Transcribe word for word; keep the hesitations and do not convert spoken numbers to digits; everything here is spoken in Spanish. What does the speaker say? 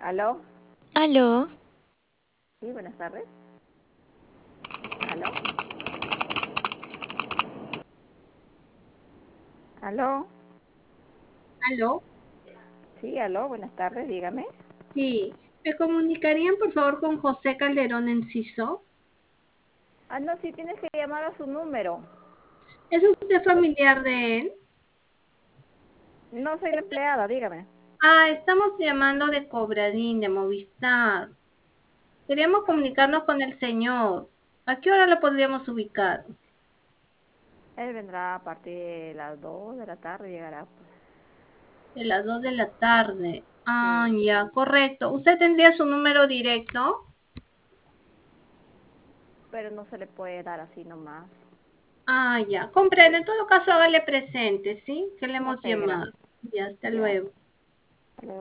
¿Aló? Aló, Sí, buenas tardes. ¿Aló? ¿Aló? ¿Aló? Sí, aló, buenas tardes, dígame. Sí. ¿Me comunicarían, por favor, con José Calderón Enciso? Ah, no, sí tienes que llamar a su número. ¿Es usted familiar de él? No soy la empleada, dígame. Ah, estamos llamando de Cobradín, de Movistar. Queríamos comunicarnos con el señor. ¿A qué hora lo podríamos ubicar? Él vendrá a partir de las dos de la tarde, llegará, pues. De las dos de la tarde. Ah, Sí, ya, correcto. ¿Usted tendría su número directo? pero no se le puede dar así nomás. Ah, ya, comprendo. En todo caso, hágale presente, ¿sí? Que le hemos Ok, llamado. gracias. Ya, hasta Ya. luego.